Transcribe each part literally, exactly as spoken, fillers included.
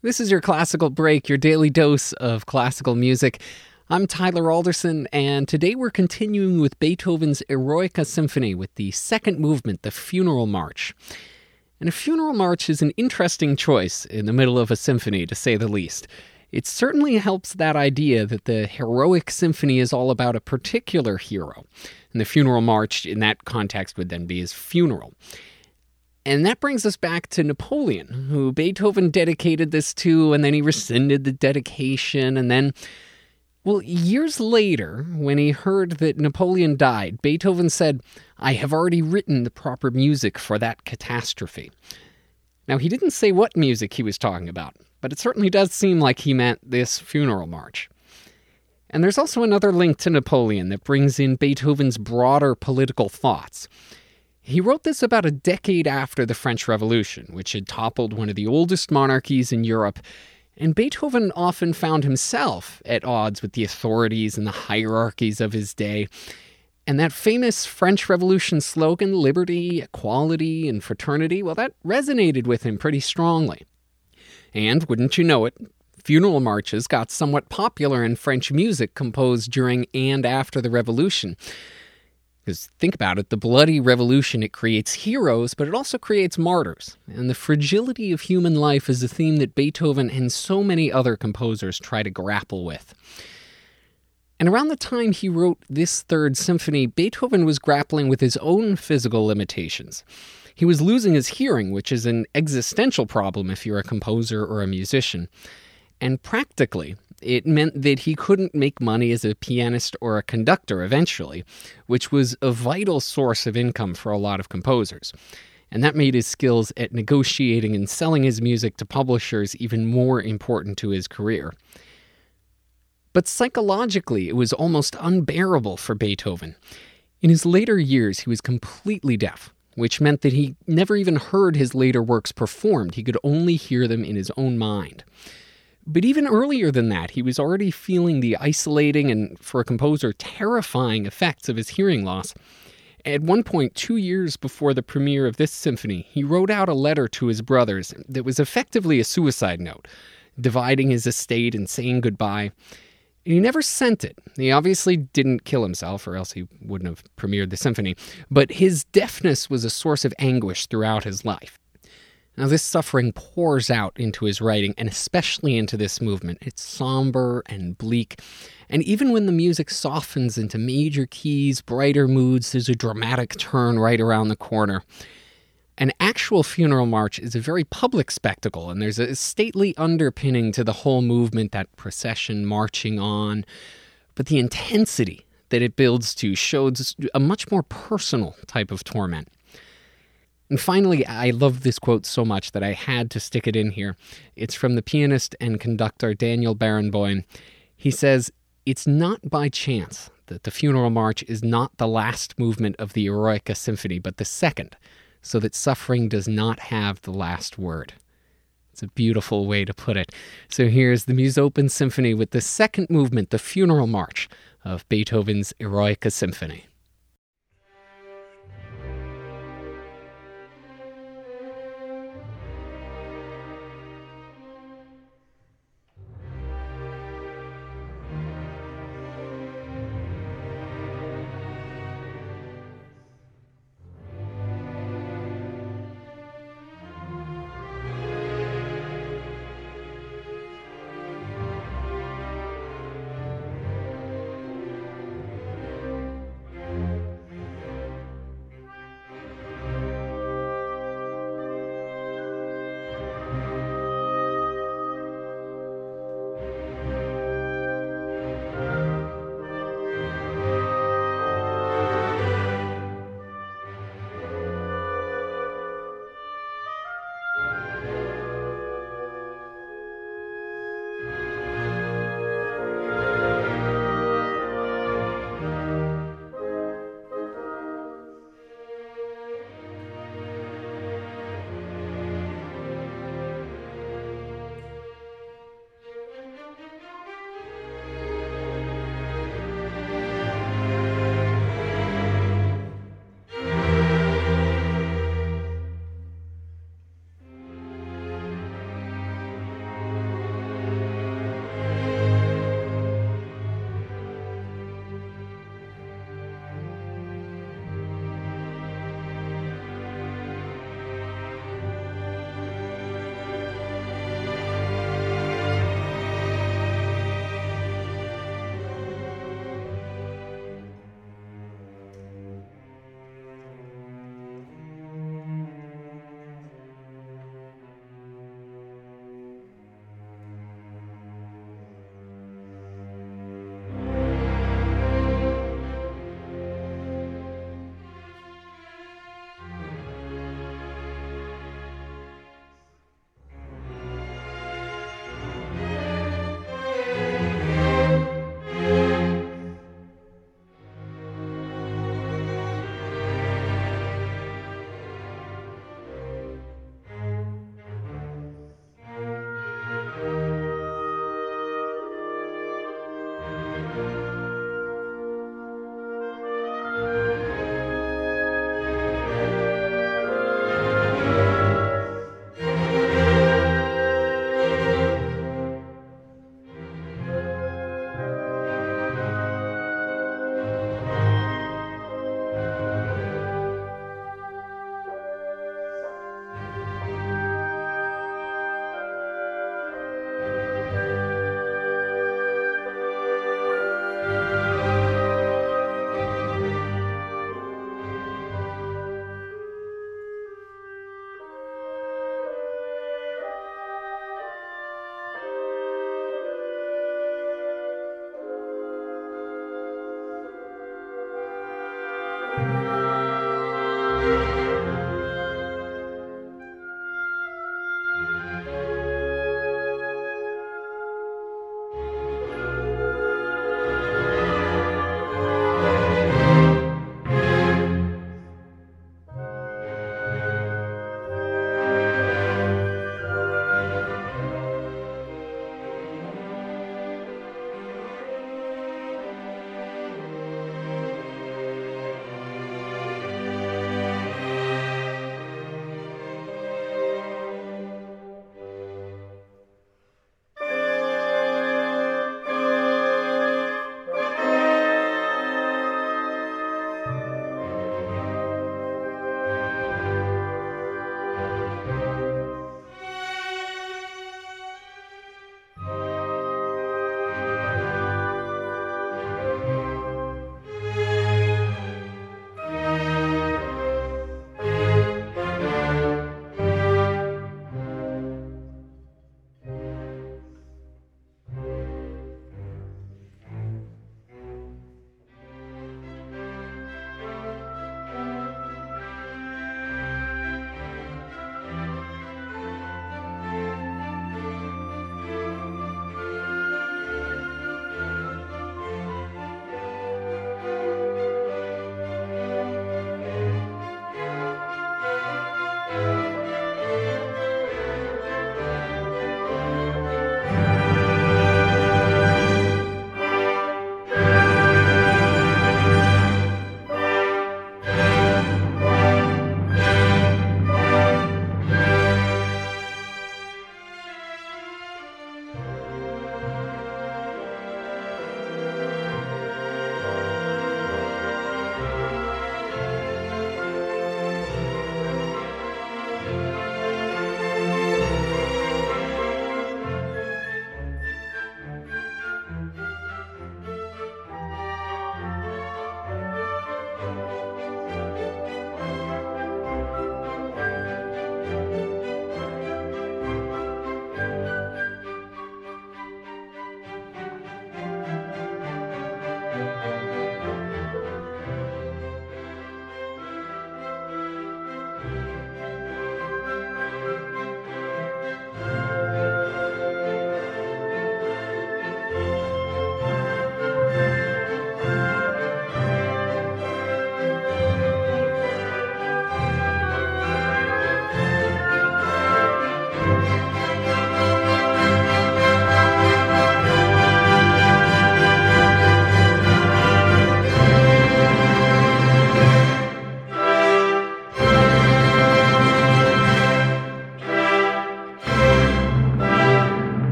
This is your Classical Break, your daily dose of classical music. I'm Tyler Alderson, and today we're continuing with Beethoven's Eroica Symphony with the second movement, the Funeral March. And a funeral march is an interesting choice in the middle of a symphony, to say the least. It certainly helps that idea that the heroic symphony is all about a particular hero. And the funeral march in that context would then be his funeral. And that brings us back to Napoleon, who Beethoven dedicated this to, and then he rescinded the dedication, and then, well, years later, when he heard that Napoleon died, Beethoven said, "I have already written the proper music for that catastrophe." Now, he didn't say what music he was talking about, but it certainly does seem like he meant this funeral march. And there's also another link to Napoleon that brings in Beethoven's broader political thoughts. He wrote this about a decade after the French Revolution, which had toppled one of the oldest monarchies in Europe, and Beethoven often found himself at odds with the authorities and the hierarchies of his day. And that famous French Revolution slogan, liberty, equality, and fraternity, well, that resonated with him pretty strongly. And, wouldn't you know it, funeral marches got somewhat popular in French music composed during and after the Revolution. Because think about it, the bloody revolution, it creates heroes, but it also creates martyrs. And the fragility of human life is a theme that Beethoven and so many other composers try to grapple with. And around the time he wrote this third symphony, Beethoven was grappling with his own physical limitations. He was losing his hearing, which is an existential problem if you're a composer or a musician. And practically, it meant that he couldn't make money as a pianist or a conductor eventually, which was a vital source of income for a lot of composers. And that made his skills at negotiating and selling his music to publishers even more important to his career. But psychologically, it was almost unbearable for Beethoven. In his later years, he was completely deaf, which meant that he never even heard his later works performed. He could only hear them in his own mind. But even earlier than that, he was already feeling the isolating and, for a composer, terrifying effects of his hearing loss. At one point, two years before the premiere of this symphony, he wrote out a letter to his brothers that was effectively a suicide note, dividing his estate and saying goodbye. And he never sent it. He obviously didn't kill himself, or else he wouldn't have premiered the symphony. But his deafness was a source of anguish throughout his life. Now, this suffering pours out into his writing, and especially into this movement. It's somber and bleak, and even when the music softens into major keys, brighter moods, there's a dramatic turn right around the corner. An actual funeral march is a very public spectacle, and there's a stately underpinning to the whole movement, that procession marching on. But the intensity that it builds to shows a much more personal type of torment. And finally, I love this quote so much that I had to stick it in here. It's from the pianist and conductor Daniel Barenboim. He says, "It's not by chance that the funeral march is not the last movement of the Eroica Symphony, but the second, so that suffering does not have the last word." It's a beautiful way to put it. So here's the Musopen Symphony with the second movement, the Funeral March of Beethoven's Eroica Symphony.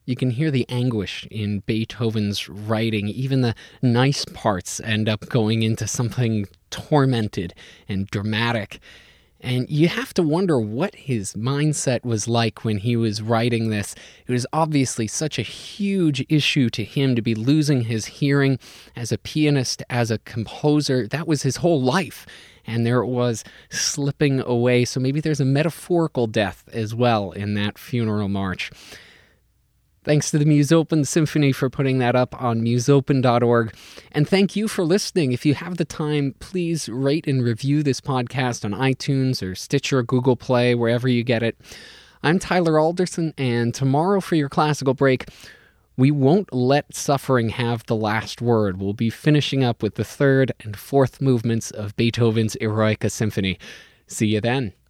You can hear the anguish in Beethoven's writing. Even the nice parts end up going into something tormented and dramatic. And you have to wonder what his mindset was like when he was writing this. It was obviously such a huge issue to him to be losing his hearing as a pianist, as a composer. That was his whole life. And there it was, slipping away. So maybe there's a metaphorical death as well in that funeral march. Thanks to the Musopen Symphony for putting that up on musopen dot org. And thank you for listening. If you have the time, please rate and review this podcast on iTunes or Stitcher, Google Play, wherever you get it. I'm Tyler Alderson, and tomorrow for your classical break, we won't let suffering have the last word. We'll be finishing up with the third and fourth movements of Beethoven's Eroica Symphony. See you then.